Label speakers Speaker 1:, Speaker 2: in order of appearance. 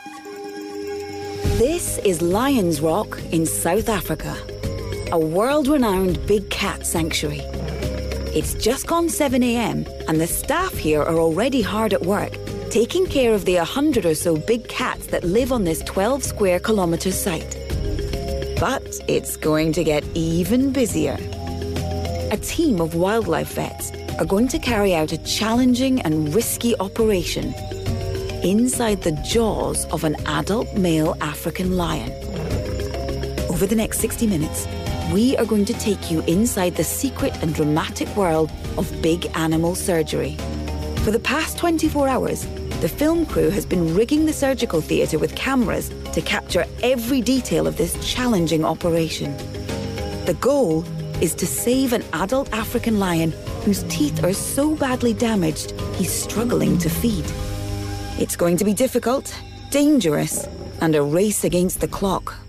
Speaker 1: This is Lions Rock in South Africa, a world-renowned big cat sanctuary. It's just gone 7 a.m. and the staff here are already hard at work, taking care of the 100 or so big cats that live on this 12 square kilometre site. But it's going to get even busier. A team of wildlife vets are going to carry out a challenging and risky operation inside the jaws of an adult male African lion. Over the next 60 minutes, we are going to take you inside the secret and dramatic world of big animal surgery. For the past 24 hours, the film crew has been rigging the surgical theatre with cameras to capture every detail of this challenging operation. The goal is to save an adult African lion whose teeth are so badly damaged he's struggling to feed. It's going to be difficult, dangerous, and a race against the clock.